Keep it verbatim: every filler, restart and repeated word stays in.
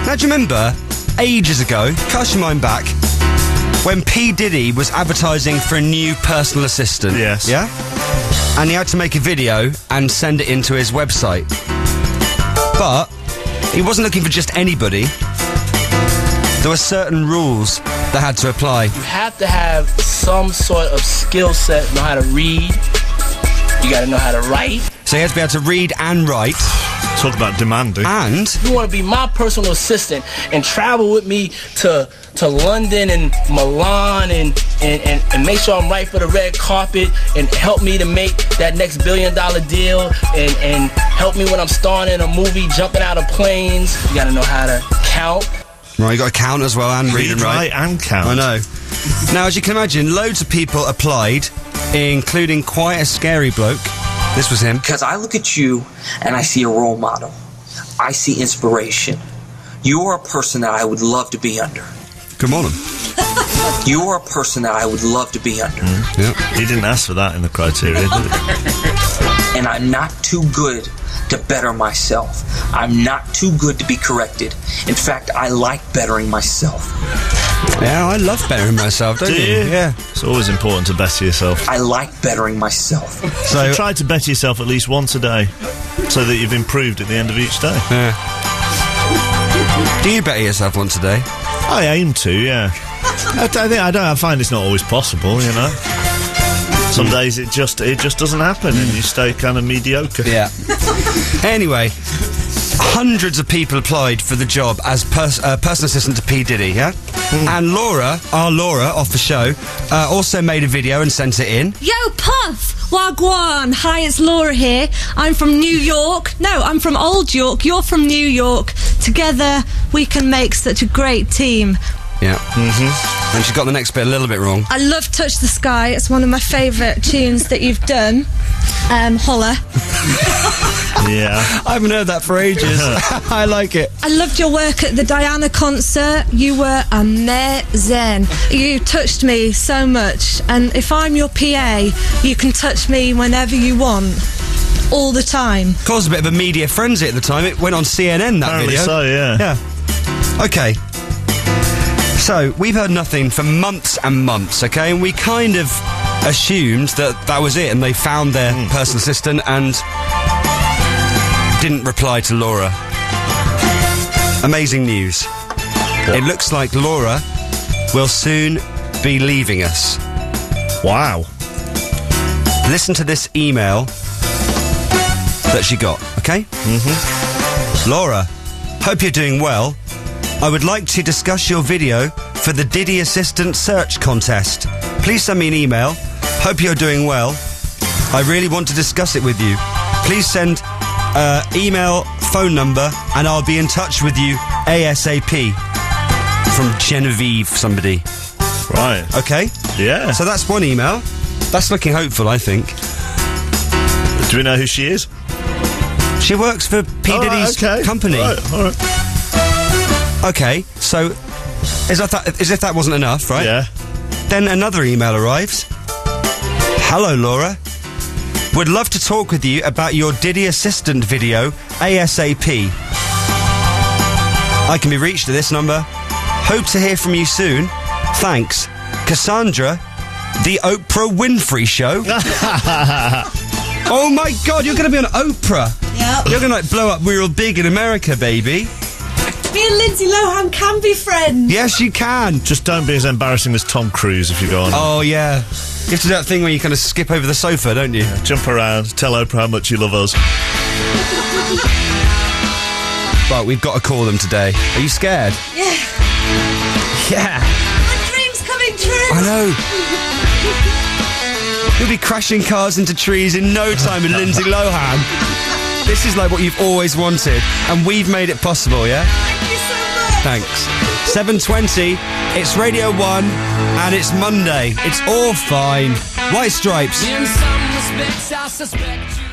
Now, do you remember, ages ago, cast your mind back, when P. Diddy was advertising for a new personal assistant? Yes. Yeah? And he had to make a video and send it into his website. But he wasn't looking for just anybody. There were certain rules that had to apply. You have to have some sort of skill set, know how to read. You gotta know how to write. So he had to be able to read and write. Talk about demanding. And you want to be my personal assistant and travel with me to to London and Milan and, and, and, and make sure I'm right for the red carpet and help me to make that next billion dollar deal and, and help me when I'm starring in a movie, jumping out of planes. You gotta know how to count. Right, you got to count as well and read, read and write. and count. I know. Now, as you can imagine, loads of people applied, including quite a scary bloke. This was him. Because I look at you and I see a role model. I see inspiration. You're a person that I would love to be under. Good morning. You're a person that I would love to be under. Mm. Yep. He didn't ask for that in the criteria, did he? And I'm not too good to better myself. I'm not too good to be corrected. In fact, I like bettering myself. Yeah, I love bettering myself, don't Do you? you? Yeah. It's always important to better yourself. I like bettering myself. So you try to better yourself at least once a day, so that you've improved at the end of each day. Yeah. Do you better yourself once a day? I aim to, yeah. I, I think I don't. I find it's not always possible, you know. Some days it just it just doesn't happen, and you stay kind of mediocre. Yeah. Anyway, hundreds of people applied for the job as pers- uh, personal assistant to P. Diddy, yeah? Mm. And Laura, our Laura off the show, uh, also made a video and sent it in. Yo, Puff! Wagwan! Hi, it's Laura here. I'm from New York. No, I'm from Old York. You're from New York. Together, we can make such a great team. Yeah. Mm-hmm. And she got the next bit a little bit wrong. I love Touch the Sky. It's one of my favourite tunes that you've done. Um, holla. Yeah. I haven't heard that for ages. I like it. I loved your work at the Diana concert. You were amazing. You touched me so much. And if I'm your P A, you can touch me whenever you want. All the time. Caused a bit of a media frenzy at the time. It went on C N N, that Apparently video. so, yeah. Yeah. Okay. So, we've heard nothing for months and months, okay? And we kind of assumed that that was it, and they found their mm. personal assistant and didn't reply to Laura. Amazing news. What? It looks like Laura will soon be leaving us. Wow. Listen to this email that she got, okay? Mm-hmm. Laura, hope you're doing well. I would like to discuss your video for the Diddy Assistant Search Contest. Please send me an email. Hope you're doing well. I really want to discuss it with you. Please send uh, email, phone number, and I'll be in touch with you ASAP. From Genevieve, somebody. Right. Okay? Yeah. So that's one email. That's looking hopeful, I think. Do we know who she is? She works for P. Oh, Diddy's right, okay. company. All right, all right. Okay, so as if, that, as if that wasn't enough, right? Yeah. Then another email arrives. Hello, Laura. Would love to talk with you about your Diddy Assistant video ASAP. I can be reached at this number. Hope to hear from you soon. Thanks. Cassandra, the Oprah Winfrey Show. Oh my God, you're going to be on Oprah. Yep. You're going to like blow up real big in America, baby. Me and Lindsay Lohan can be friends. Yes, you can. Just don't be as embarrassing as Tom Cruise if you go on. Oh, yeah. You have to do that thing where you kind of skip over the sofa, don't you? Yeah, jump around, tell Oprah how much you love us. Right, we've got to call them today. Are you scared? Yeah. Yeah. My dream's coming true. I know. You'll be crashing cars into trees in no time with Lindsay Lohan. This is like what you've always wanted, and we've made it possible, yeah? Thank you so much. Thanks. seven twenty, it's Radio one, and it's Monday. It's all fine. White Stripes. In some respects, I suspect you.